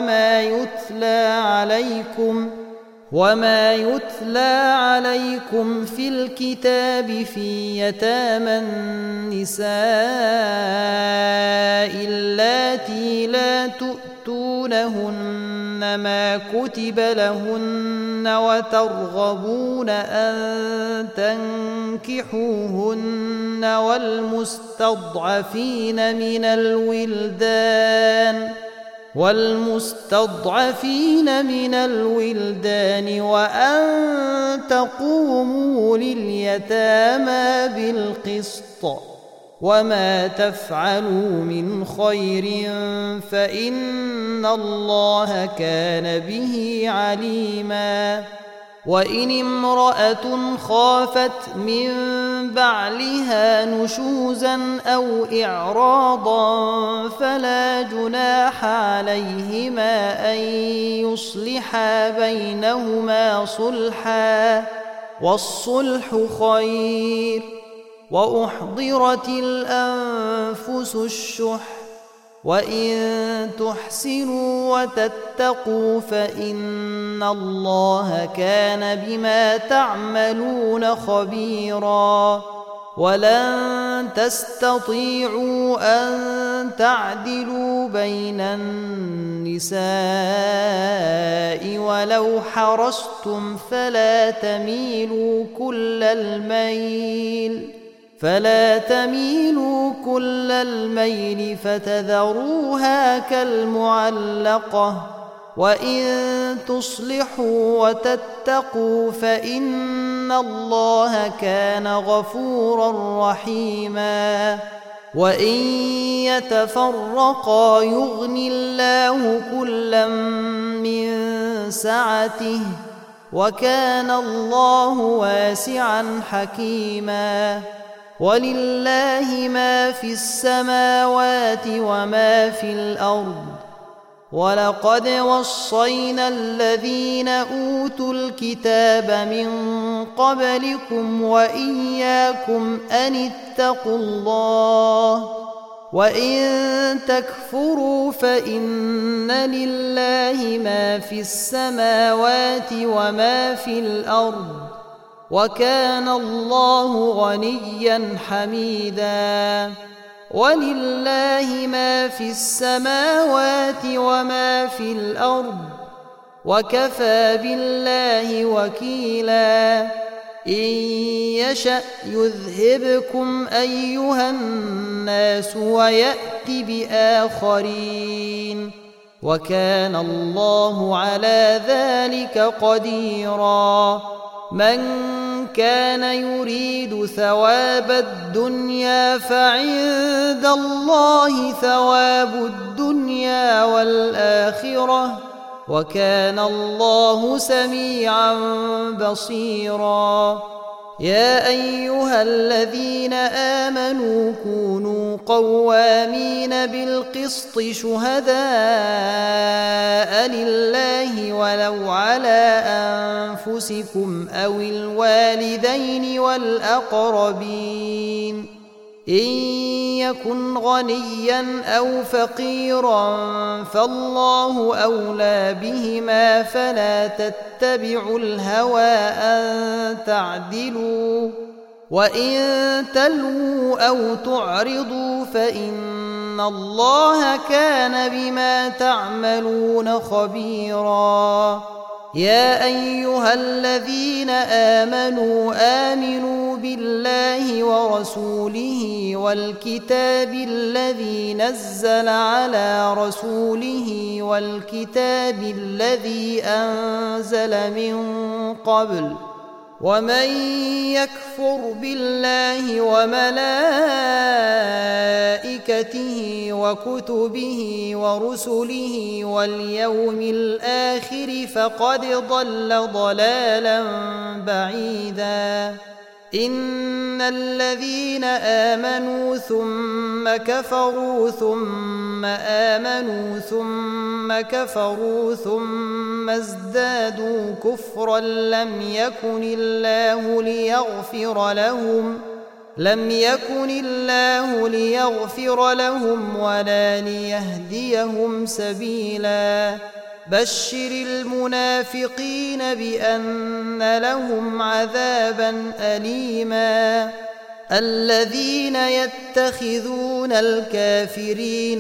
وما يتلى عليكم في الكتاب في يتامى النساء اللاتي لا تؤتونهن ما كتب لهن وترغبون أن تنكحوهن والمستضعفين من الولدان وأن تقوموا لليتامى بالقسط وما تفعلوا من خير فإن الله كان به عليما وإن امرأة خافت من بعلها نشوزا أو إعراضا فلا جناح عليهما أن يصلحا بينهما صلحا والصلح خير وأحضرت الأنفس الشح وإن تحسنوا وتتقوا فإن الله كان بما تعملون خبيرا ولن تستطيعوا أن تعدلوا بين النساء ولو حرصتم فلا تميلوا كل الميل فلا تميلوا كل الميل فتذروها كالمعلقة وإن تصلحوا وتتقوا فإن الله كان غفورا رحيما وإن يتفرقا يغن الله كلا من سعته وكان الله واسعا حكيما ولله ما في السماوات وما في الأرض ولقد وصينا الذين أوتوا الكتاب من قبلكم وإياكم أن اتقوا الله وإن تكفروا فإن لله ما في السماوات وما في الأرض وكان الله غنيا حميدا ولله ما في السماوات وما في الأرض وكفى بالله وكيلا إن يشأ يذهبكم أيها الناس ويأت بآخرين وكان الله على ذلك قديرا من كان يريد ثواب الدنيا فعند الله ثواب الدنيا والآخرة وكان الله سميعا بصيرا يا أيها الذين آمنوا كونوا قوامين بالقسط شهداء لله ولو على أنفسكم أو الوالدين والأقربين إن يكن غنيا أو فقيرا فالله أولى بهما فلا تتبعوا الهوى أن تعدلوا وإن تلووا أو تعرضوا فإن الله كان بما تعملون خبيرا يا أيها الذين آمنوا بالله ورسوله والكتاب الذي نزل على رسوله والكتاب الذي أنزل من قبل ومن يكفر بالله وملائكته وكتبه ورسله واليوم الآخر فقد ضل ضلالا بعيدا إن الذين آمنوا ثم كفروا ثم آمنوا ثم كفروا ثم ازدادوا كفرا لم يكن الله ليغفر لهم ولا ليهديهم سبيلا بشر المنافقين بأن لهم عذابا أليما الذين يتخذون الكافرين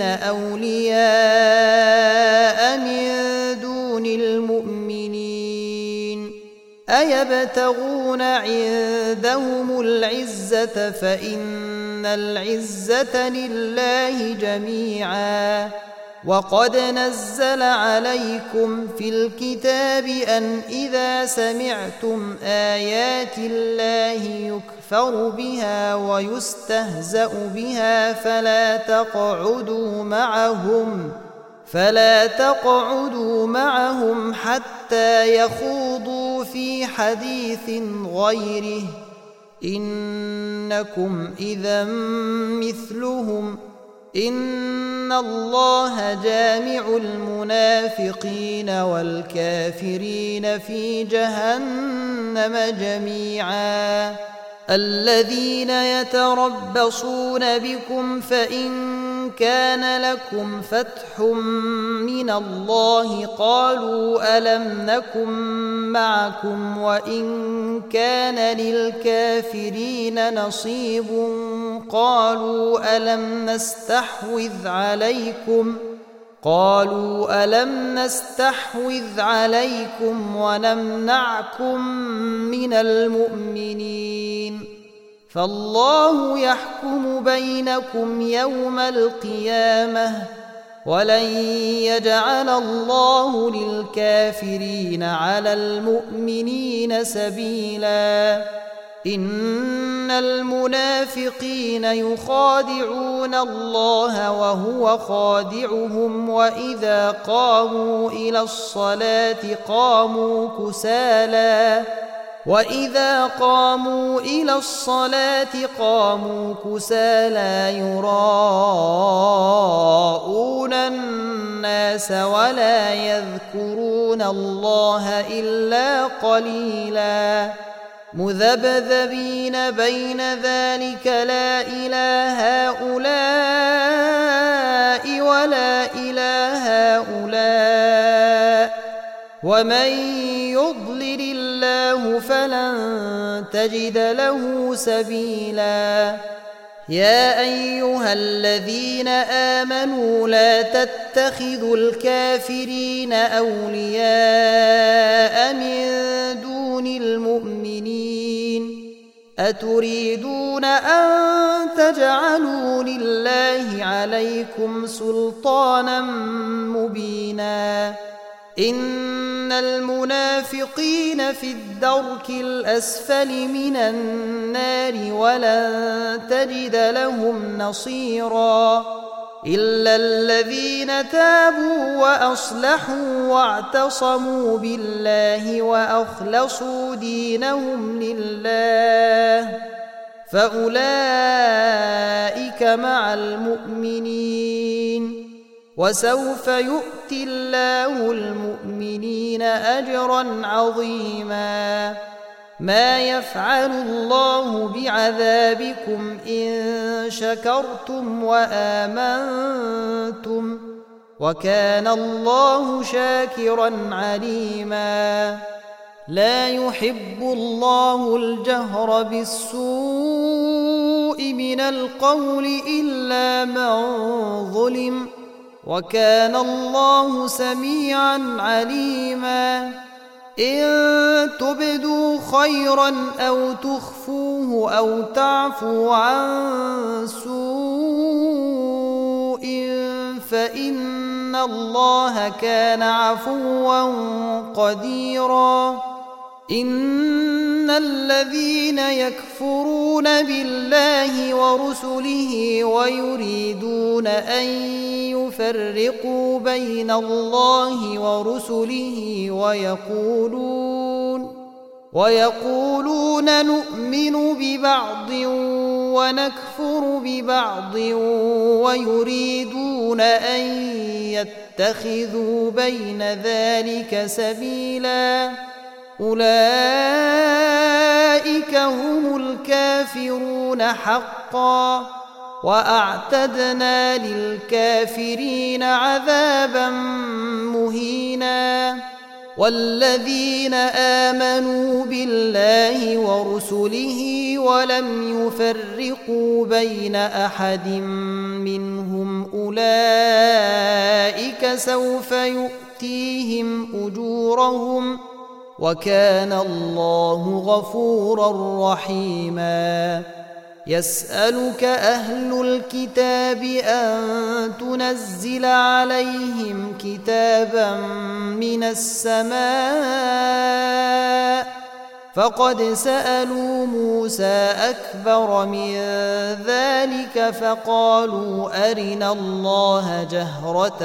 أولياء من دون المؤمنين أيبتغون عندهم العزة فإن العزة لله جميعا وقد نزل عليكم في الكتاب أن إذا سمعتم آيات الله يكفر بها ويستهزأ بها فلا تقعدوا معهم حتى يخوضوا في حديث غيره إنكم إذا مثلهم إن الله جامع المنافقين والكافرين في جهنم جميعا الذين يتربصون بكم فإن كان لكم فتح من الله قالوا ألم نكن معكم وإن كان للكافرين نصيب قالوا ألم نستحوذ عليكم ونمنعكم من المؤمنين فالله يحكم بينكم يوم القيامة ولن يجعل الله للكافرين على المؤمنين سبيلا إن المنافقين يخادعون الله وهو خادعهم وإذا قاموا إلى الصلاة قاموا كسالى يراءون الناس ولا يذكرون الله إلا قليلا مذبذبين بين ذلك لا إله هؤلاء ولا إله هؤلاء ومن يضلل الله فلن تجد له سبيلا يا أيها الذين آمنوا لا تتخذوا الكافرين أولياء من دون المؤمنين أتريدون أن تجعلوا لله عليكم سلطانا مبينا إن المنافقين في الدرك الأسفل من النار ولن تجد لهم نصيرا إلا الذين تابوا وأصلحوا واعتصموا بالله وأخلصوا دينهم لله فأولئك مع المؤمنين وسوف يؤتي الله المؤمنين أجرا عظيما ما يفعل الله بعذابكم إن شكرتم وآمنتم وكان الله شاكرا عليما لا يحب الله الجهر بالسوء من القول إلا من ظلم وكان الله سميعا عليما إن تبدوا خيرا أو تخفوه أو تعفوا عن سوء فإن الله كان عفوا قديرا إن الذين يكفرون بالله ورسله ويريدون أن يفرقوا بين الله ورسله ويقولون نؤمن ببعض ونكفر ببعض ويريدون أن يتخذوا بين ذلك سبيلا أولئك هم الكافرون حقا وأعتدنا للكافرين عذابا مهينا والذين آمنوا بالله ورسله ولم يفرقوا بين أحد منهم أولئك سوف يؤتيهم أجورهم وكان الله غفورا رحيما يسألك أهل الكتاب أن تنزل عليهم كتابا من السماء فقد سألوا موسى أكبر من ذلك فقالوا أرنا الله جهرة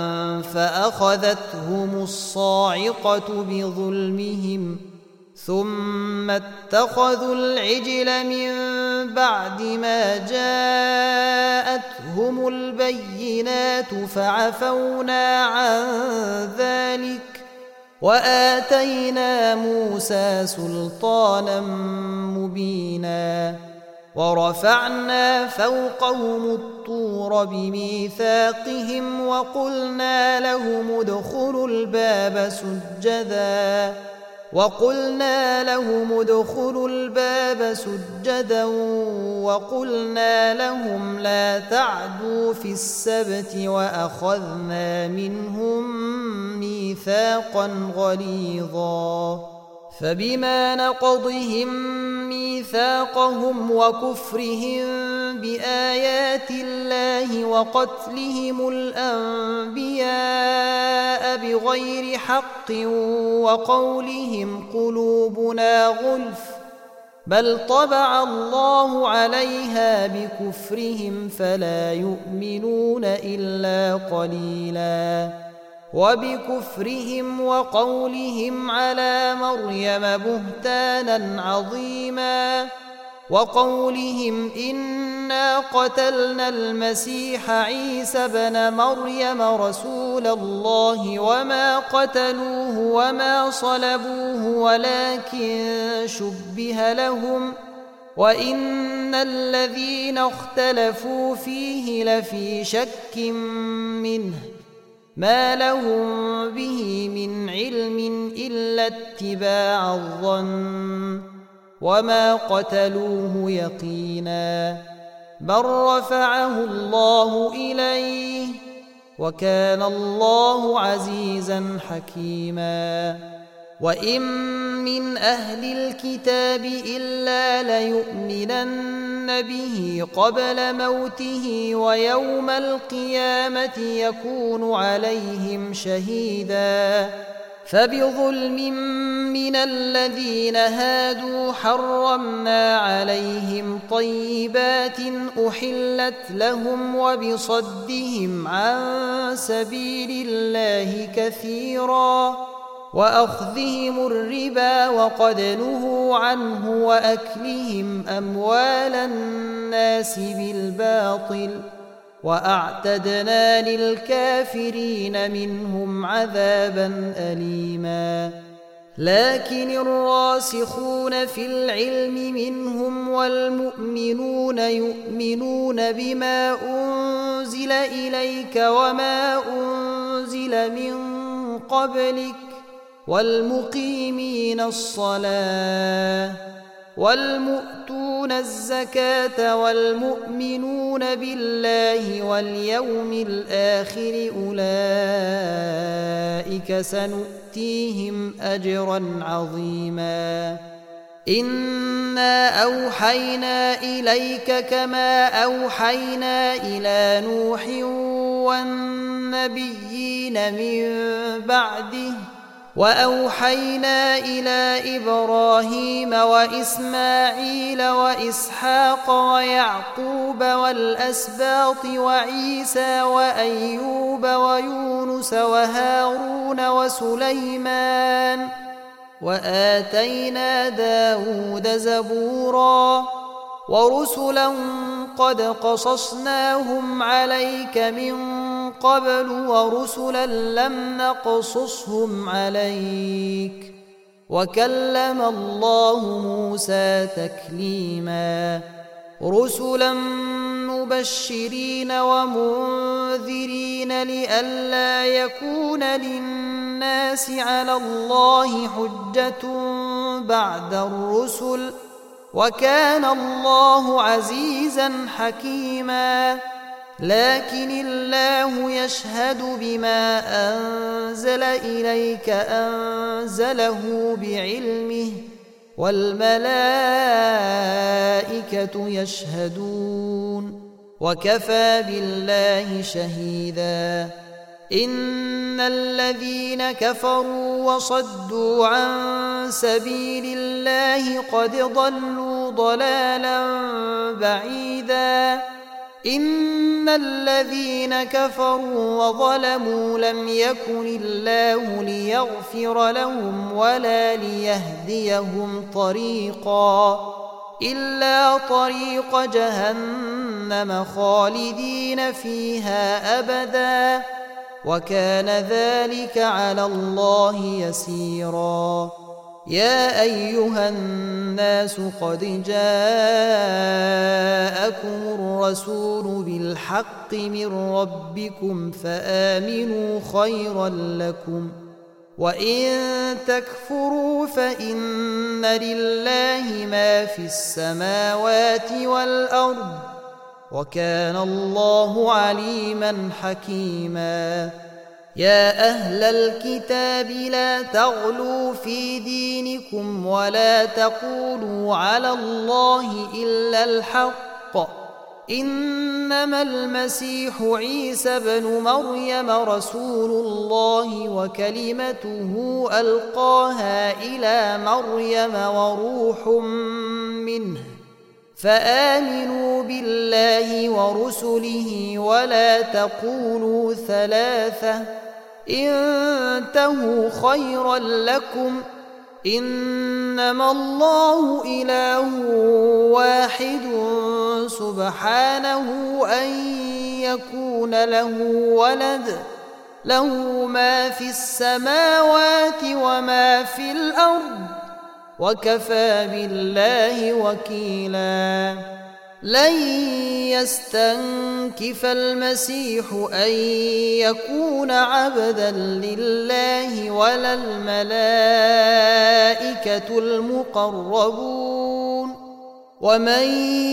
فأخذتهم الصاعقة بظلمهم ثم اتخذوا العجل من بعد ما جاءتهم البينات فعفونا عن ذلك وآتينا موسى سلطانا مبينا ورفعنا فوقهم الطور بميثاقهم وقلنا لهم ادخلوا الباب سجدا وقلنا لهم لا تعدوا في السبت وأخذنا منهم ميثاقا غليظا فبما نقضهم ميثاقهم وكفرهم بآيات الله وقتلهم الأنبياء بغير حق وقولهم قلوبنا غلف بل طبع الله عليها بكفرهم فلا يؤمنون إلا قليلا وبكفرهم وقولهم على مريم بهتانا عظيما وقولهم إنا قتلنا المسيح عيسى بن مريم رسول الله وما قتلوه وما صلبوه ولكن شبه لهم وإن الذين اختلفوا فيه لفي شك منه ما لهم به من علم إلا اتباع الظن وما قتلوه يقينا بل رفعه الله إليه وكان الله عزيزا حكيما وإن من أهل الكتاب إلا ليؤمنن به قبل موته ويوم القيامة يكون عليهم شهيدا فبظلم من الذين هادوا حرمنا عليهم طيبات أحلت لهم وبصدهم عن سبيل الله كثيرا وأخذهم الربا وقد نهوا عنه وأكلهم أموال الناس بالباطل وأعتدنا للكافرين منهم عذابا أليما لكن الراسخون في العلم منهم والمؤمنون يؤمنون بما أنزل إليك وما أنزل من قبلك والمقيمين الصلاة والمؤتون الزكاة والمؤمنون بالله واليوم الآخر أولئك سنؤتيهم أجرا عظيما إنا أوحينا إليك كما أوحينا إلى نوح والنبيين من بعده وأوحينا إلى إبراهيم وإسماعيل وإسحاق ويعقوب والأسباط وعيسى وأيوب ويونس وهارون وسليمان وآتينا داود زبورا ورسلا قد قصصناهم عليك من قبل ورسلا لم نقصصهم عليك وكلم الله موسى تكليما رسلا مبشرين ومنذرين لئلا يكون للناس على الله حجة بعد الرسل وكان الله عزيزا حكيما لكن الله يشهد بما أنزل إليك أنزله بعلمه والملائكة يشهدون وكفى بالله شهيدا إن الذين كفروا وصدوا عن سبيل الله قد ضلوا ضلالا بعيدا إن الذين كفروا وظلموا لم يكن الله ليغفر لهم ولا ليهديهم طريقا إلا طريق جهنم خالدين فيها أبدا وكان ذلك على الله يسيرا يا أيها الناس قد جاءكم الرسول بالحق من ربكم فآمنوا خيرا لكم وإن تكفروا فإن لله ما في السماوات يا أهل الكتاب لا تغلوا في دينكم ولا تقولوا على الله إلا الحق، إنما المسيح عيسى بن مريم رسول الله وكلمته ألقاها إلى مريم وروح منه، فآمنوا بالله ورسله ولا تقولوا ثلاثة، انتهوا خيرا لكم، إنما الله إله واحد سبحانه أن يكون له ولد، له ما في السماوات وما في الأرض، وكفى بالله وكيلا. لن يستنكف المسيح أن يكون عبدا لله ولا الملائكة المقربون، ومن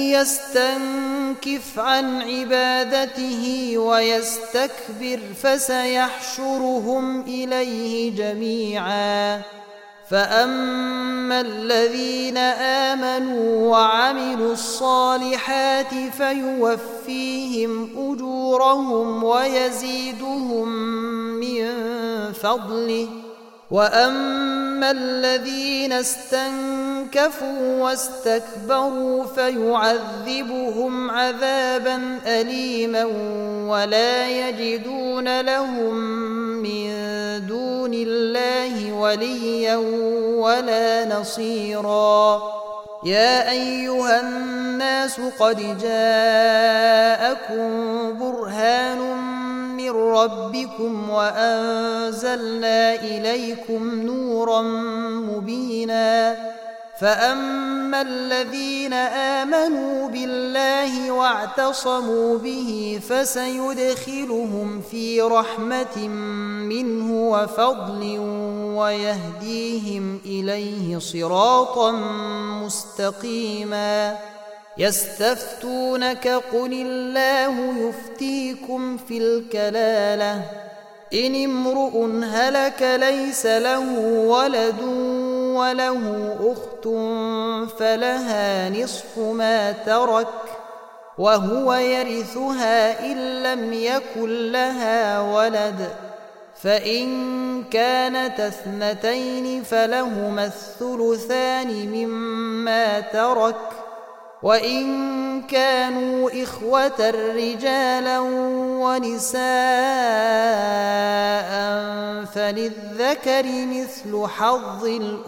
يستنكف عن عبادته ويستكبر فسيحشرهم إليه جميعا. فأما الذين آمنوا وعملوا الصالحات فيوفيهم أجورهم ويزيدهم من فضله، وأما الذين استنكفوا واستكبروا فيعذبهم عذابا أليما ولا يجدون لهم من دون الله وليا ولا نصيرا. يا أيها الناس قد جاءكم برهان من ربكم وأنزلنا إليكم نورا مبينا. فأما الذين آمنوا بالله واعتصموا به فسيدخلهم في رحمة منه وفضل ويهديهم إليه صراطا مستقيما. يستفتونك قل الله يفتيكم في الكلالة، إن امرؤ هلك ليس له ولد وله أخت فلها نصف ما ترك وهو يرثها إن لم يكن لها ولد، فإن كانت اثنتين فلهما الثلثان مما ترك، وإن كانوا إخوة رجالا ونساء فللذكر مثل حظ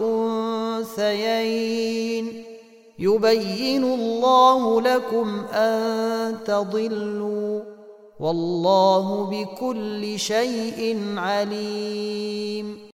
الأنثيين، يبين الله لكم أن تضلوا، والله بكل شيء عليم.